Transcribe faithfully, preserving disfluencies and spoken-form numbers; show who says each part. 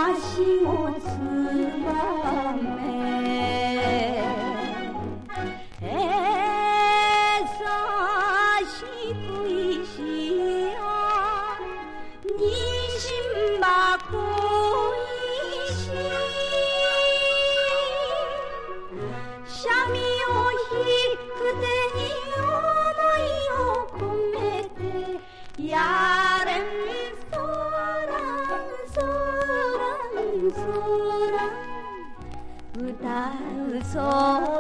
Speaker 1: 足をつばめ優しく石やにしんばこ石三味を弾く手に思いを込めてやれんそらんそらんそらん歌うそ